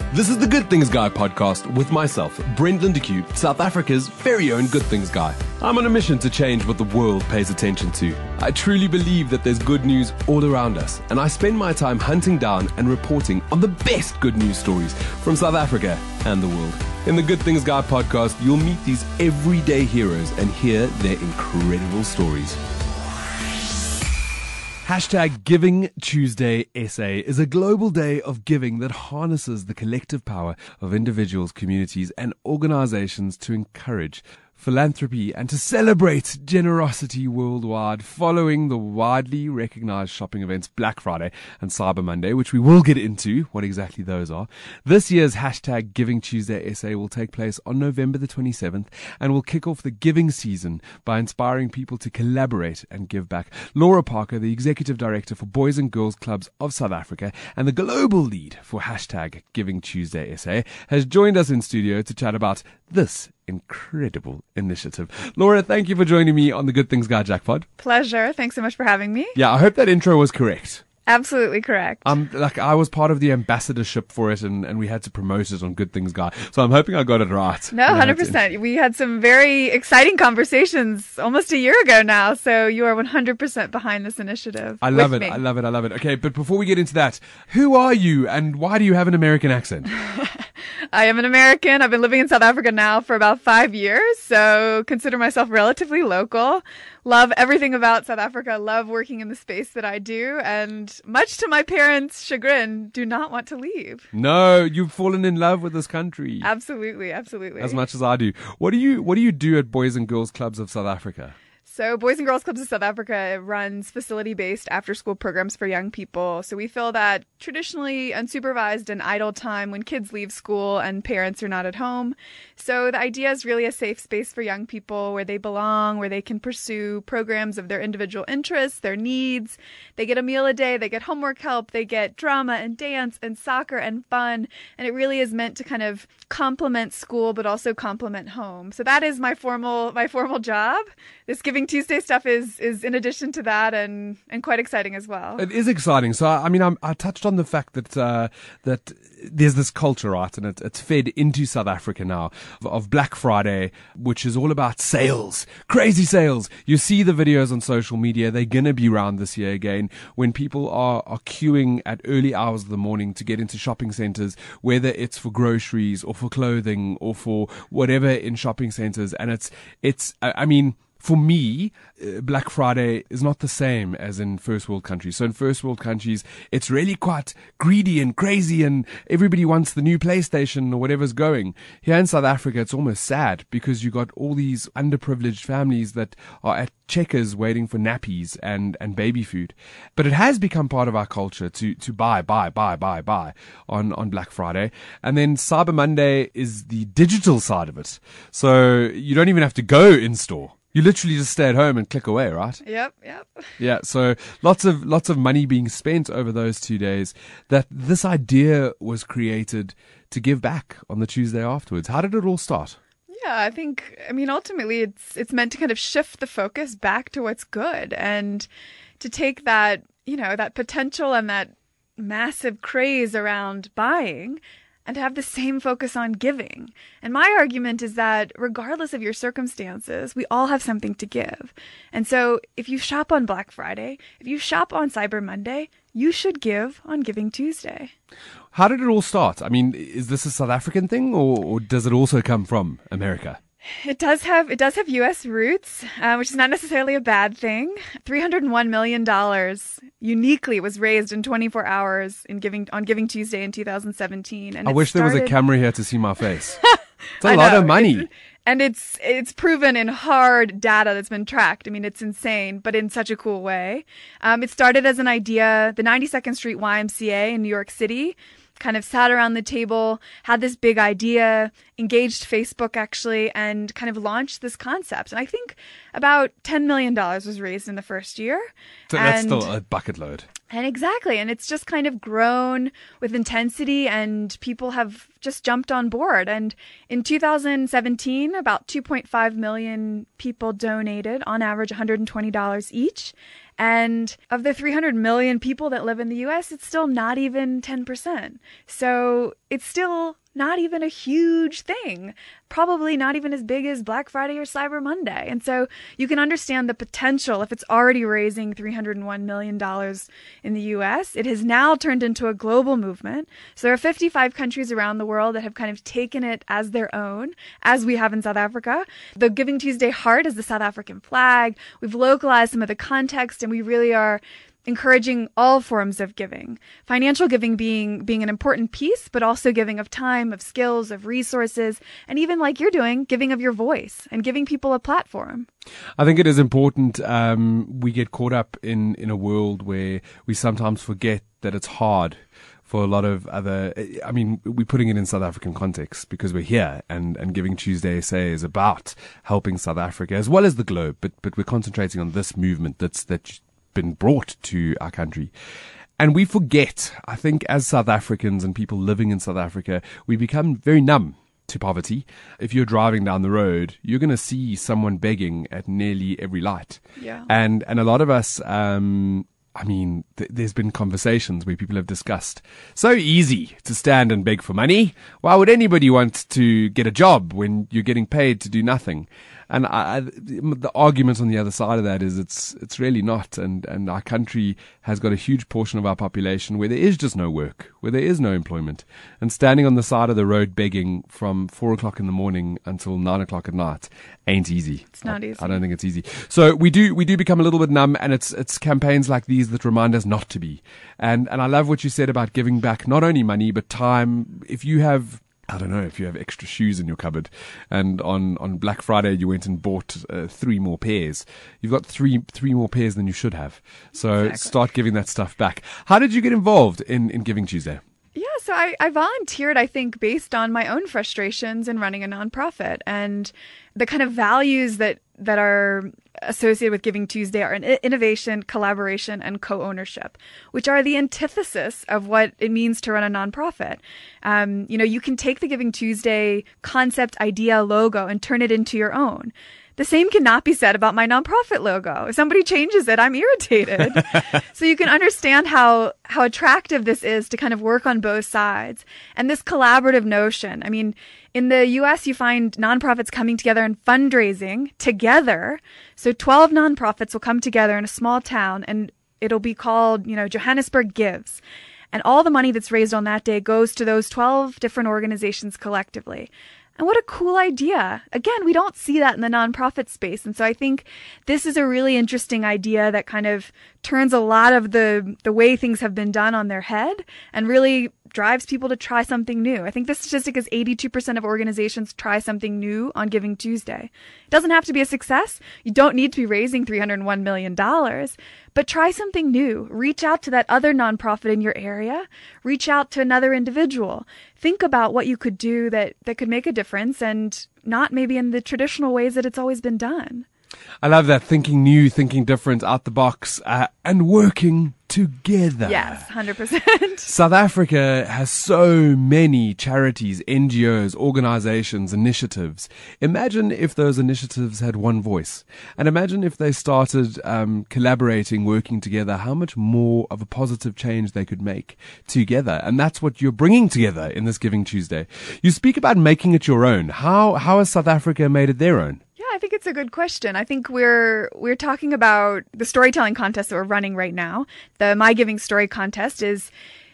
This is the Good Things Guy podcast with myself, Brent Lindeque, South Africa's very own Good Things Guy. I'm on a mission to change what the world pays attention to. I truly believe that there's good news all around us, and I spend my time hunting down and reporting on the best good news stories from South Africa and the world. In the Good Things Guy podcast, you'll meet these everyday heroes and hear their incredible stories. Hashtag Giving Tuesday SA is a global day of giving that harnesses the collective power of individuals, communities, and organizations to encourage philanthropy and to celebrate generosity worldwide following the widely recognized shopping events Black Friday and Cyber Monday, which we will get into what exactly those are. This year's hashtag Giving Tuesday SA will take place on November the 27th and will kick off the giving season by inspiring people to collaborate and give back. Laura Parker, the Executive Director for Boys and Girls Clubs of South Africa and the global lead for hashtag Giving Tuesday SA, has joined us in studio to chat about this incredible initiative. Laura, thank you for joining me on the Good Things Guy Jackpot. Pleasure. Thanks so much for having me. Yeah, I hope that intro was correct. Absolutely correct. I was part of the ambassadorship for it and we had to promote it on Good Things Guy. So I'm hoping I got it right. No, 100%. We had some very exciting conversations almost a year ago now. So you are 100% behind this initiative. I love it. I love it. Okay, but before we get into that, who are you and why do you have an American accent? I am an American. I've been living in South Africa now for about 5 years, so consider myself relatively local. Love everything about South Africa. Love working in the space that I do, and much to my parents' chagrin, do not want to leave. No, you've fallen in love with this country. Absolutely. As much as I do. What do you do at Boys and Girls Clubs of South Africa? So Boys and Girls Clubs of South Africa runs facility-based after-school programs for young people. So we feel that traditionally unsupervised and idle time when kids leave school and parents are not at home. So the idea is really a safe space for young people where they belong, where they can pursue programs of their individual interests, their needs. They get a meal a day, they get homework help, they get drama and dance and soccer and fun. And it really is meant to kind of complement school, but also complement home. So that is my formal job. This Giving Tuesday stuff is in addition to that and quite exciting as well. It is exciting. So, I touched on the fact that there's this culture, right, and it's fed into South Africa now of Black Friday, which is all about sales, crazy sales. You see the videos on social media. They're going to be around this year again when people are queuing at early hours of the morning to get into shopping centers, whether it's for groceries or for clothing or for whatever in shopping centers. And for me, Black Friday is not the same as in first world countries. So in first world countries, it's really quite greedy and crazy and everybody wants the new PlayStation or whatever's going. Here in South Africa, it's almost sad because you got all these underprivileged families that are at Checkers waiting for nappies and baby food. But it has become part of our culture to buy on Black Friday. And then Cyber Monday is the digital side of it. So you don't even have to go in store. You literally just stay at home and click away, right? Yep. Yeah, so lots of money being spent over those 2 days. That this idea was created to give back on the Tuesday afterwards. How did it all start? Yeah, ultimately it's meant to kind of shift the focus back to what's good and to take that, that potential and that massive craze around buying and to have the same focus on giving. And my argument is that regardless of your circumstances, we all have something to give. And so if you shop on Black Friday, if you shop on Cyber Monday, you should give on Giving Tuesday. How did it all start? Is this a South African thing or does it also come from America? It does have U.S. roots, which is not necessarily a bad thing. $301 million uniquely was raised in 24 hours on Giving Tuesday in 2017. And I wish there was a camera here to see my face. It's a lot of money. And it's proven in hard data that's been tracked. It's insane, but in such a cool way. It started as an idea. The 92nd Street YMCA in New York City kind of sat around the table, had this big idea, engaged Facebook actually, and kind of launched this concept. And I think about $10 million was raised in the first year. So that's still a bucket load. And exactly. And it's just kind of grown with intensity and people have just jumped on board. And in 2017, about 2.5 million people donated, on average $120 each. And of the 300 million people that live in the US, it's still not even 10%. So it's still not even a huge thing, probably not even as big as Black Friday or Cyber Monday. And so you can understand the potential if it's already raising $301 million in the US. It has now turned into a global movement. So there are 55 countries around the world that have kind of taken it as their own, as we have in South Africa. The Giving Tuesday heart is the South African flag. We've localized some of the context, and we really are encouraging all forms of giving. Financial giving being an important piece, but also giving of time, of skills, of resources, and even like you're doing, giving of your voice and giving people a platform. I think it is important. We get caught up in a world where we sometimes forget that it's hard for a lot of other, I mean, we're putting it in South African context because we're here, and Giving Tuesday SA is about helping South Africa as well as the globe, but we're concentrating on this movement that's been brought to our country. And we forget, I think, as South Africans and people living in South Africa, we become very numb to poverty. If you're driving down the road, you're going to see someone begging at nearly every light. Yeah. And a lot of us, there's been conversations where people have discussed, so easy to stand and beg for money. Why would anybody want to get a job when you're getting paid to do nothing? And the argument on the other side of that is it's really not. And our country has got a huge portion of our population where there is just no work, where there is no employment. And standing on the side of the road begging from 4 o'clock in the morning until 9 o'clock at night ain't easy. It's not easy. I don't think it's easy. So we do become a little bit numb, and it's campaigns like these that remind us not to be. And I love what you said about giving back not only money, but time. If you have, I don't know, if you have extra shoes in your cupboard and on Black Friday you went and bought 3 more pairs, you've got three more pairs than you should have. So Exactly. Start giving that stuff back. How did you get involved in Giving Tuesday? Yeah, so I volunteered, I think, based on my own frustrations in running a nonprofit, and the kind of values that are associated with Giving Tuesday are innovation, collaboration, and co-ownership, which are the antithesis of what it means to run a nonprofit. You can take the Giving Tuesday concept, idea, logo, and turn it into your own. The same cannot be said about my nonprofit logo. If somebody changes it, I'm irritated. So you can understand how attractive this is to kind of work on both sides. And this collaborative notion. I mean, in the US, you find nonprofits coming together and fundraising together. So 12 nonprofits will come together in a small town, and it'll be called, Johannesburg Gives. And all the money that's raised on that day goes to those 12 different organizations collectively. And what a cool idea. Again, we don't see that in the nonprofit space. And so I think this is a really interesting idea that kind of turns a lot of the way things have been done on their head and really drives people to try something new. I think the statistic is 82% of organizations try something new on Giving Tuesday. It doesn't have to be a success. You don't need to be raising $301 million, but try something new. Reach out to that other nonprofit in your area. Reach out to another individual. Think about what you could do that could make a difference, and not maybe in the traditional ways that it's always been done. I love that. Thinking new, thinking different, out the box, and working together. Yes, 100%. South Africa has so many charities, NGOs, organizations, initiatives. Imagine if those initiatives had one voice. And imagine if they started collaborating, working together, how much more of a positive change they could make together. And that's what you're bringing together in this Giving Tuesday. You speak about making it your own. How has South Africa made it their own? I think it's a good question. I think we're talking about the storytelling contest that we're running right now. The My Giving Story contest is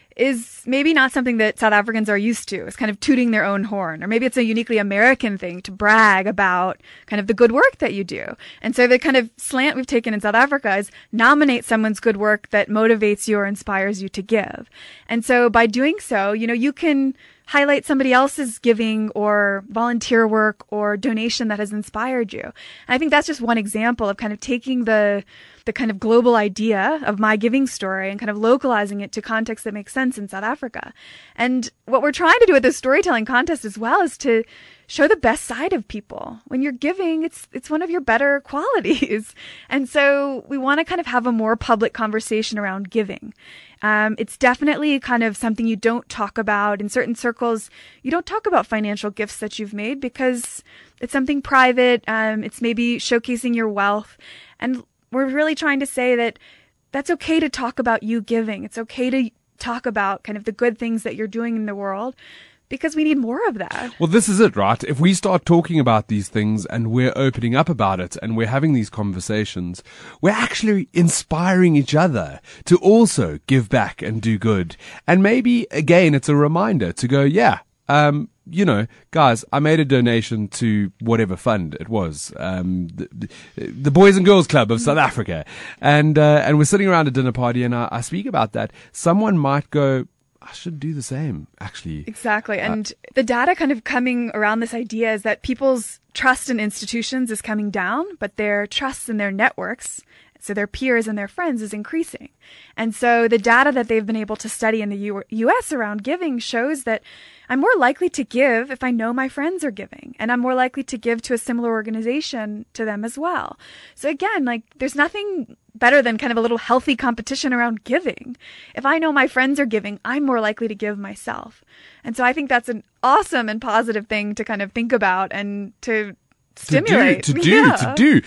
maybe not something that South Africans are used to. It's kind of tooting their own horn, or maybe it's a uniquely American thing to brag about kind of the good work that you do. And so the kind of slant we've taken in South Africa is nominate someone's good work that motivates you or inspires you to give. And so by doing so, you can highlight somebody else's giving or volunteer work or donation that has inspired you. And I think that's just one example of kind of taking the kind of global idea of My Giving Story and kind of localizing it to contexts that make sense in South Africa. And what we're trying to do with this storytelling contest as well is to show the best side of people. When you're giving, it's one of your better qualities. And so we want to kind of have a more public conversation around giving. It's definitely kind of something you don't talk about in certain circles. You don't talk about financial gifts that you've made because it's something private. It's maybe showcasing your wealth. And we're really trying to say that that's okay to talk about you giving. It's okay to talk about kind of the good things that you're doing in the world, because we need more of that. Well, this is it, right? If we start talking about these things and we're opening up about it and we're having these conversations, we're actually inspiring each other to also give back and do good. And maybe, again, it's a reminder to go, guys, I made a donation to whatever fund it was, the Boys and Girls Club of South Africa. And we're sitting around a dinner party and I speak about that. Someone might go, I should do the same, actually. Exactly. And the data kind of coming around this idea is that people's trust in institutions is coming down, but their trust in their networks, so their peers and their friends, is increasing. And so the data that they've been able to study in the U.S. around giving shows that I'm more likely to give if I know my friends are giving, and I'm more likely to give to a similar organization to them as well. So again, like, there's nothing better than kind of a little healthy competition around giving. If I know my friends are giving, I'm more likely to give myself. And so I think that's an awesome and positive thing to kind of think about and to stimulate. To do.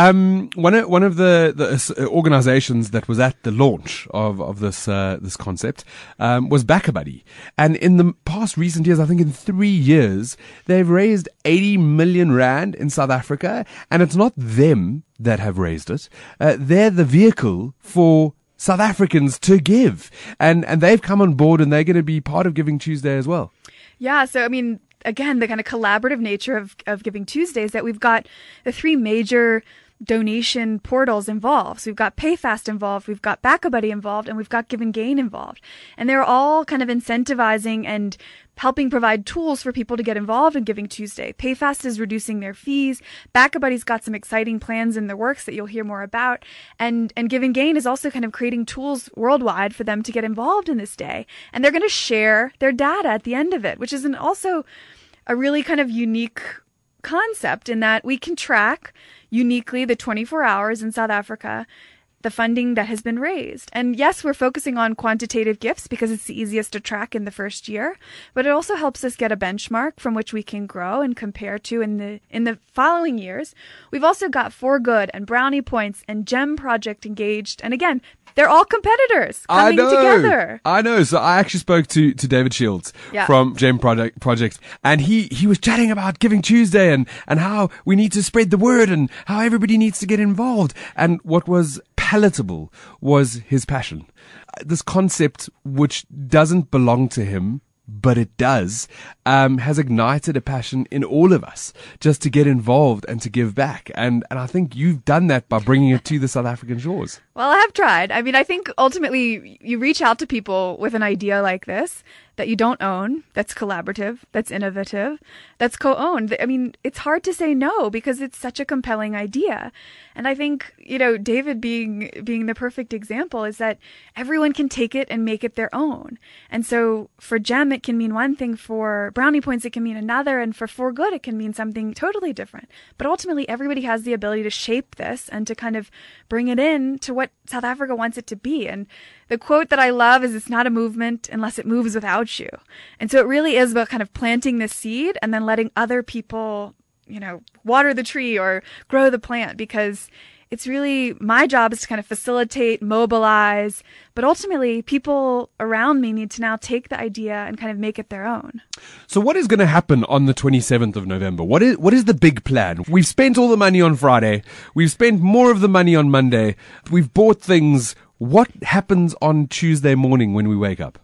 One of the organizations that was at the launch of this concept was BackaBuddy. And in the past recent years, I think in 3 years, they've raised 80 million rand in South Africa. And it's not them that have raised it. They're the vehicle for South Africans to give. And they've come on board and they're going to be part of Giving Tuesday as well. Yeah. So, I mean, again, the kind of collaborative nature of Giving Tuesday is that we've got the three major donation portals involved. So we've got PayFast involved, we've got BackaBuddy involved, and we've got Give and Gain involved. And they're all kind of incentivizing and helping provide tools for people to get involved in Giving Tuesday. PayFast is reducing their fees. BackaBuddy's got some exciting plans in the works that you'll hear more about. And Give and Gain is also kind of creating tools worldwide for them to get involved in this day. And they're going to share their data at the end of it, which is also a really kind of unique concept in that we can track uniquely the 24 hours in South Africa, the funding that has been raised. And yes, we're focusing on quantitative gifts because it's the easiest to track in the first year, but it also helps us get a benchmark from which we can grow and compare to in the following years. We've also got For Good and Brownie Points and GEM Project engaged. And again, they're all competitors coming together. I know. So I actually spoke to David Shields from GEM Project, and he was chatting about Giving Tuesday and how we need to spread the word and how everybody needs to get involved. And what was palatable was his passion. This concept, which doesn't belong to him, but it does, has ignited a passion in all of us just to get involved and to give back. And I think you've done that by bringing it to the South African shores. Well, I have tried. I mean, I think ultimately you reach out to people with an idea like this that you don't own, that's collaborative, that's innovative, that's co-owned. I mean, it's hard to say no because it's such a compelling idea. And I think, David being the perfect example is that everyone can take it and make it their own. And so for GEM, it can mean one thing. For Brownie Points, it can mean another. And for Good, it can mean something totally different. But ultimately, everybody has the ability to shape this and to kind of bring it in to what South Africa wants it to be. And the quote that I love is, "It's not a movement unless it moves without you." And so it really is about kind of planting this seed and then letting other people, water the tree or grow the plant, because it's really my job is to kind of facilitate, mobilize, but ultimately people around me need to now take the idea and kind of make it their own. So what is going to happen on the 27th of November? What is the big plan? We've spent all the money on Friday. We've spent more of the money on Monday. We've bought things. What happens on Tuesday morning when we wake up?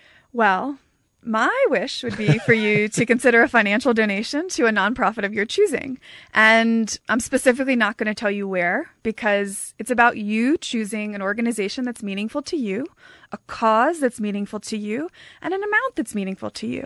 Well, my wish would be for you to consider a financial donation to a nonprofit of your choosing. And I'm specifically not going to tell you where, because it's about you choosing an organization that's meaningful to you, a cause that's meaningful to you, and an amount that's meaningful to you.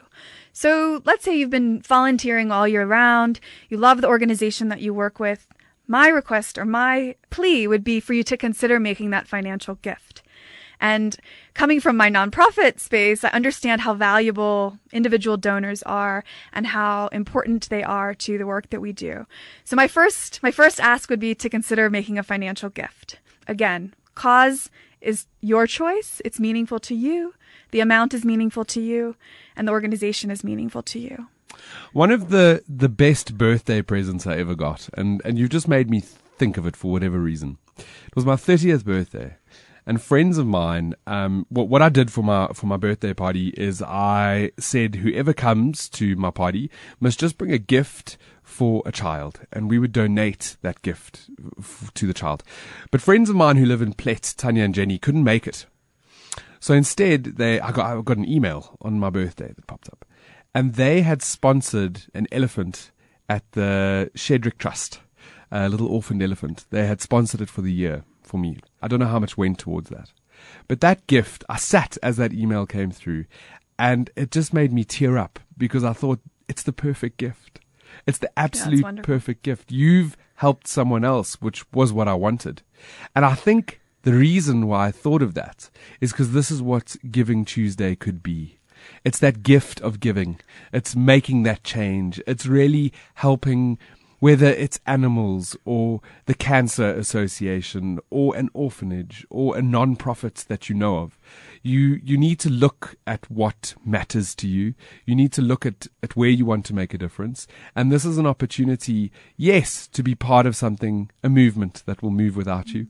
So let's say you've been volunteering all year round. You love the organization that you work with. My request or my plea would be for you to consider making that financial gift. And coming from my nonprofit space, I understand how valuable individual donors are and how important they are to the work that we do. So my first ask would be to consider making a financial gift. Again, cause is your choice. It's meaningful to you. The amount is meaningful to you, and the organization is meaningful to you. One of the best birthday presents I ever got, and you've just made me think of it for whatever reason, It was my 30th birthday. And friends of mine, what I did for my birthday party is I said whoever comes to my party must just bring a gift for a child, and we would donate that gift to the child. But friends of mine who live in Plet, Tanya and Jenny, couldn't make it. So instead, I got an email on my birthday that popped up, and they had sponsored an elephant at the Shedrick Trust, a little orphaned elephant. They had sponsored it for the year for me. I don't know how much went towards that. But that gift, I sat as that email came through, and it just made me tear up because I thought it's the perfect gift. It's the absolute perfect gift. You've helped someone else, which was what I wanted. And I think the reason why I thought of that is because this is what Giving Tuesday could be. It's that gift of giving. It's making that change. It's really helping, whether it's animals or the Cancer Association or an orphanage or a non-profit that you know of. You need to look at what matters to you. You need to look at where you want to make a difference. And this is an opportunity, yes, to be part of something, a movement that will move without you.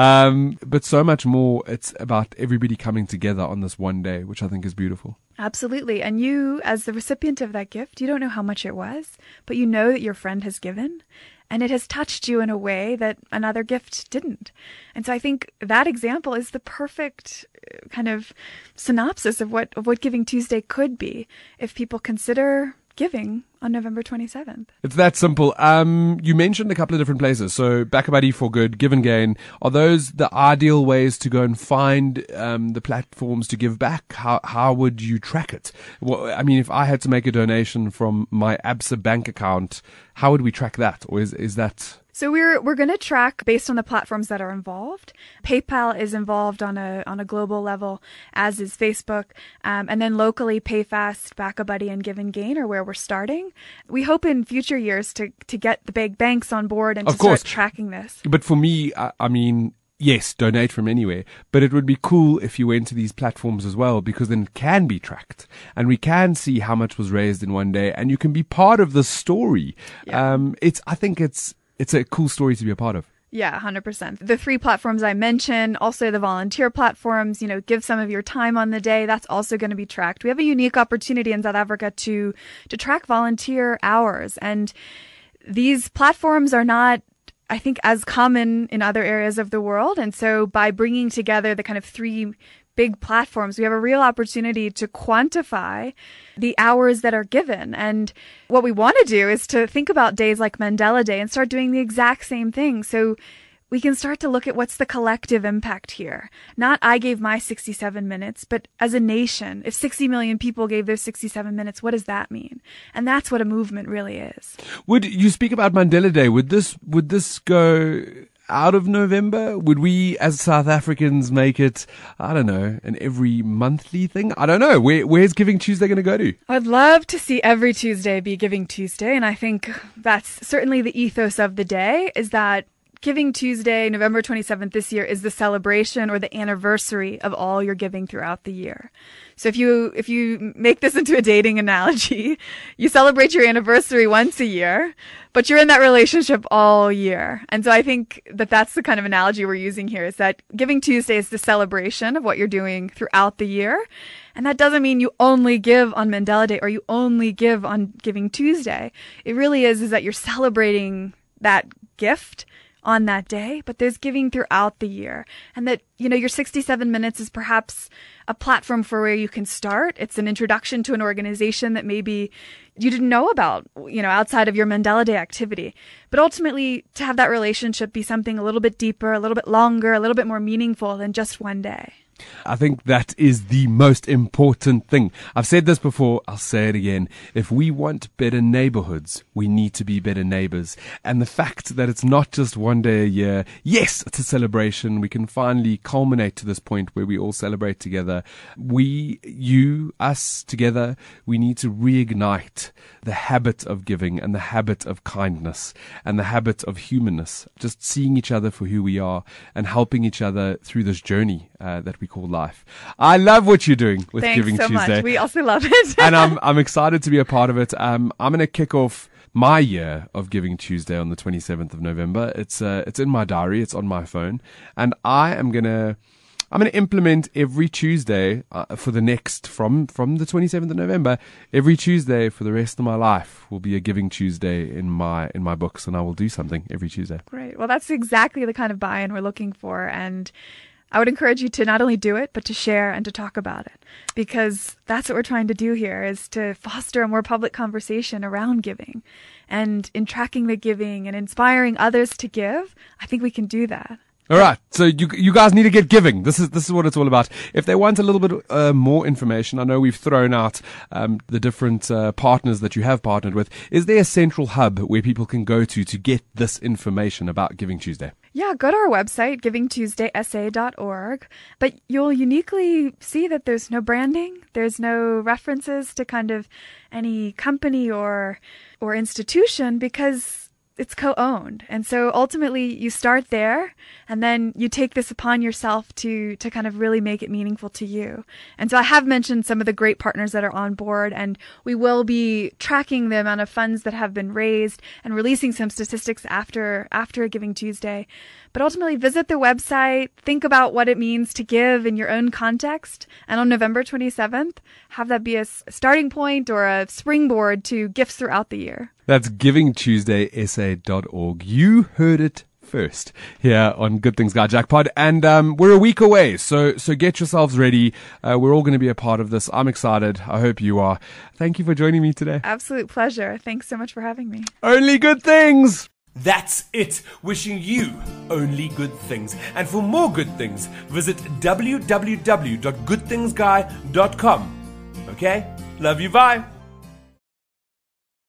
But so much more, it's about everybody coming together on this one day, which I think is beautiful. Absolutely. And you, as the recipient of that gift, you don't know how much it was, but you know that your friend has given, and it has touched you in a way that another gift didn't. And so I think that example is the perfect kind of synopsis of what Giving Tuesday could be if people consider giving on November 27th. It's that simple. You mentioned a couple of different places. So BackaBuddy for Good, Give and Gain. Are those the ideal ways to go and find the platforms to give back? How would you track it? Well, I mean, if I had to make a donation from my Absa bank account, how would we track that? Or is that... So we're going to track based on the platforms that are involved. PayPal is involved on a global level, as is Facebook, and then locally PayFast, BackaBuddy, and Give and Gain are where we're starting. We hope in future years to get the big banks on board and to start tracking this. But for me, I mean, yes, donate from anywhere, but it would be cool if you went to these platforms as well, because then it can be tracked and we can see how much was raised in one day, and you can be part of the story. Yeah. I think it's a cool story to be a part of. Yeah, 100%. The 3 platforms I mentioned, also the volunteer platforms, give some of your time on the day. That's also going to be tracked. We have a unique opportunity in South Africa to track volunteer hours. And these platforms are not, I think, as common in other areas of the world. And so by bringing together the kind of 3 big platforms, we have a real opportunity to quantify the hours that are given. And what we want to do is to think about days like Mandela Day and start doing the exact same thing. So we can start to look at what's the collective impact here. Not I gave my 67 minutes, but as a nation, if 60 million people gave their 67 minutes, what does that mean? And that's what a movement really is. Would you speak about Mandela Day? Would this go out of November? Would we as South Africans make it, I don't know, an every monthly thing? I don't know. Where's Giving Tuesday going to go to? I'd love to see every Tuesday be Giving Tuesday. And I think that's certainly the ethos of the day, is that Giving Tuesday, November 27th this year, is the celebration or the anniversary of all your giving throughout the year. So if you make this into a dating analogy, you celebrate your anniversary once a year, but you're in that relationship all year. And so I think that that's the kind of analogy we're using here, is that Giving Tuesday is the celebration of what you're doing throughout the year. And that doesn't mean you only give on Mandela Day or you only give on Giving Tuesday. It really is that you're celebrating that gift on that day, but there's giving throughout the year. And that, your 67 minutes is perhaps a platform for where you can start. It's an introduction to an organization that maybe you didn't know about, outside of your Mandela Day activity. But ultimately, to have that relationship be something a little bit deeper, a little bit longer, a little bit more meaningful than just one day. I think that is the most important thing. I've said this before, I'll say it again. If we want better neighborhoods, we need to be better neighbors. And the fact that it's not just one day a year, yes, it's a celebration. We can finally culminate to this point where we all celebrate together. Us together, we need to reignite the habit of giving and the habit of kindness and the habit of humanness. Just seeing each other for who we are and helping each other through this journey that we call life. I love what you're doing with Giving Tuesday. Thanks so much. We also love it. And I'm excited to be a part of it. I'm going to kick off my year of Giving Tuesday on the 27th of November. It's in my diary. It's on my phone, and I'm gonna implement every Tuesday for the next from the 27th of November. Every Tuesday for the rest of my life will be a Giving Tuesday in my books, and I will do something every Tuesday. Great. Well, that's exactly the kind of buy-in we're looking for, and I would encourage you to not only do it, but to share and to talk about it, because that's what we're trying to do here, is to foster a more public conversation around giving. And in tracking the giving and inspiring others to give, I think we can do that. All right, so you guys need to get giving. This is what it's all about. If they want a little bit more information, I know we've thrown out the different partners that you have partnered with. Is there a central hub where people can go to get this information about Giving Tuesday? Yeah, go to our website, givingtuesdaysa.org, but you'll uniquely see that there's no branding, there's no references to kind of any company or institution, because it's co-owned. And so ultimately you start there, and then you take this upon yourself to kind of really make it meaningful to you. And so I have mentioned some of the great partners that are on board, and we will be tracking the amount of funds that have been raised and releasing some statistics after a Giving Tuesday. But ultimately, visit the website, think about what it means to give in your own context, and on November 27th, have that be a starting point or a springboard to gifts throughout the year. That's givingtuesdaysa.org. You heard it first here on Good Things Guy Jackpot, and we're a week away, so get yourselves ready. We're all going to be a part of this. I'm excited. I hope you are. Thank you for joining me today. Absolute pleasure. Thanks so much for having me. Only good things. That's it. Wishing you only good things. And for more good things, visit www.goodthingsguy.com. Okay? Love you. Bye.